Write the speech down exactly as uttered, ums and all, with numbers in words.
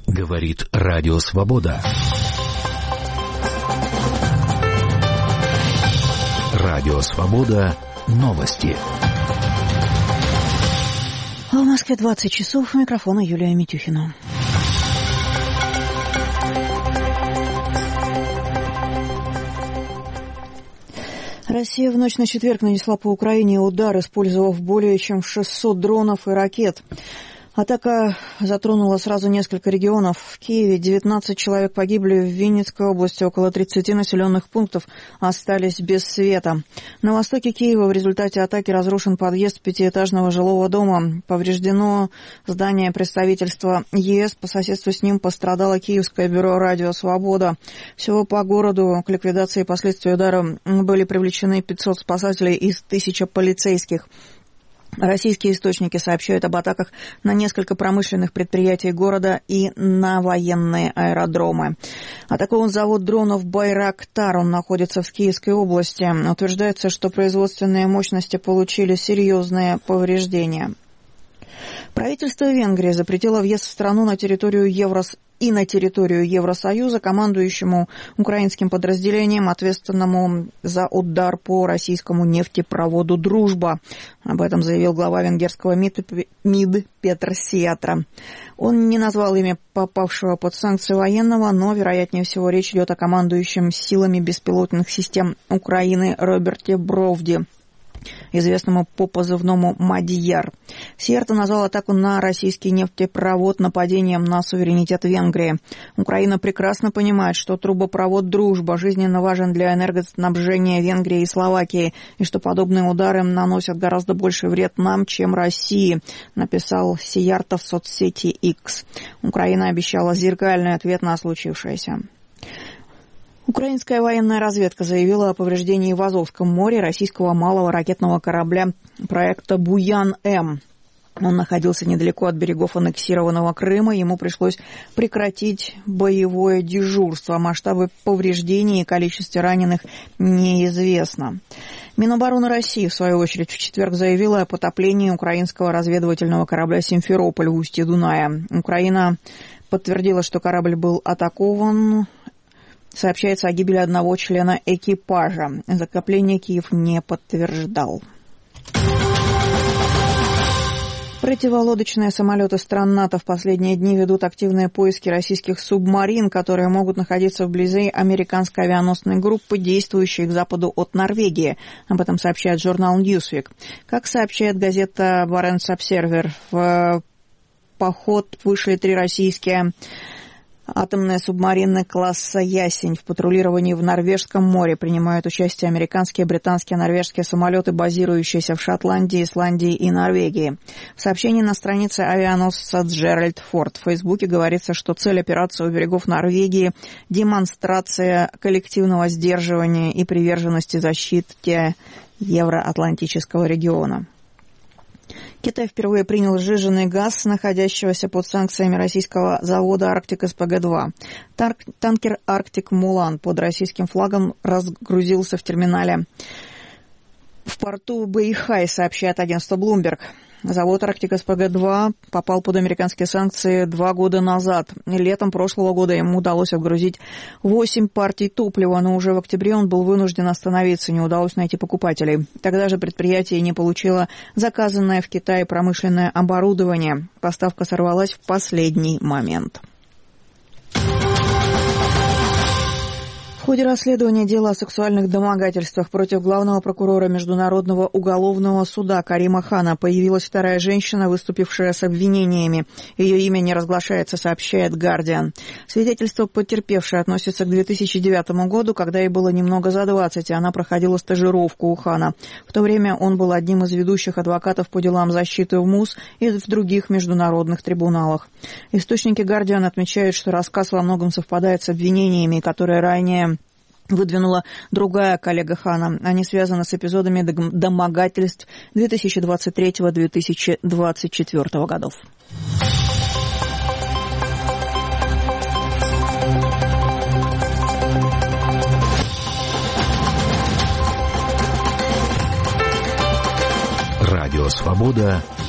Говорит Радио Свобода. Радио Свобода. Новости. А в Москве двадцать часов. У микрофона Юлия Митюхина. Россия в ночь на четверг нанесла по Украине удар, использовав более чем шестьсот дронов и ракет. Атака затронула сразу несколько регионов. В Киеве девятнадцать человек погибли, в Винницкой области около тридцати населенных пунктов остались без света. На востоке Киева в результате атаки разрушен подъезд пятиэтажного жилого дома. Повреждено здание представительства ЕС. По соседству с ним пострадало Киевское бюро «Радио Свобода». Всего по городу к ликвидации последствий удара были привлечены пятьсот спасателей из тысячи полицейских. Российские источники сообщают об атаках на несколько промышленных предприятий города и на военные аэродромы. Атакован завод дронов «Байрактар». Он находится в Киевской области. Утверждается, что производственные мощности получили серьезные повреждения. Правительство Венгрии запретило въезд в страну на территорию Евросоюза и на территорию Евросоюза командующему украинским подразделением, ответственному за удар по российскому нефтепроводу «Дружба». Об этом заявил глава венгерского МИД Петр Сиятра. Он не назвал имя попавшего под санкции военного, но, вероятнее всего, речь идет о командующем силами беспилотных систем Украины Роберте Бровди, известному по позывному «Мадьяр». Сиерта назвал атаку на российский нефтепровод нападением на суверенитет Венгрии. Украина прекрасно понимает, что трубопровод «Дружба» жизненно важен для энергоснабжения Венгрии и Словакии, и что подобные удары наносят гораздо больший вред нам, чем России, написал Сиерта в соцсети X. Украина обещала зеркальный ответ на случившееся. Украинская военная разведка заявила о повреждении в Азовском море российского малого ракетного корабля проекта «Буян-М». Он находился недалеко от берегов аннексированного Крыма. Ему пришлось прекратить боевое дежурство. Масштабы повреждений и количество раненых неизвестно. Минобороны России, в свою очередь, в четверг заявила о потоплении украинского разведывательного корабля «Симферополь» в устье Дуная. Украина подтвердила, что корабль был атакован. Сообщается о гибели одного члена экипажа. Затопление Киев не подтверждал. Противолодочные самолеты стран НАТО в последние дни ведут активные поиски российских субмарин, которые могут находиться вблизи американской авианосной группы, действующей к западу от Норвегии. Об этом сообщает журнал Newsweek. Как сообщает газета Barents Observer, в поход вышли три российские атомные субмарины класса «Ясень». В патрулировании в Норвежском море принимают участие американские, британские, норвежские самолеты, базирующиеся в Шотландии, Исландии и Норвегии. В сообщении на странице авианосца Джеральд Форд в Фейсбуке говорится, что цель операции у берегов Норвегии – демонстрация коллективного сдерживания и приверженности защите евроатлантического региона. Китай впервые принял сжиженный газ, находящегося под санкциями российского завода «Арктик эс пэ гэ два». Танкер «Арктик Мулан» под российским флагом разгрузился в терминале в порту Бэйхай, сообщает агентство Bloomberg. Завод «Арктик эс пэ гэ два» попал под американские санкции два года назад. Летом прошлого года ему удалось отгрузить восемь партий топлива, но уже в октябре он был вынужден остановиться, не удалось найти покупателей. Тогда же предприятие не получило заказанное в Китае промышленное оборудование. Поставка сорвалась в последний момент. В ходе расследования дела о сексуальных домогательствах против главного прокурора Международного уголовного суда Карима Хана появилась вторая женщина, выступившая с обвинениями. Ее имя не разглашается, сообщает «Гардиан». Свидетельство потерпевшей относится к две тысячи девятому году, когда ей было немного за двадцать, и она проходила стажировку у Хана. В то время он был одним из ведущих адвокатов по делам защиты в МУС и в других международных трибуналах. Источники «Гардиан» отмечают, что рассказ во многом совпадает с обвинениями, которые ранее выдвинула другая коллега Хана. Они связаны с эпизодами домогательств две тысячи двадцать третьего — две тысячи двадцать четвёртого годов. Радио «Свобода»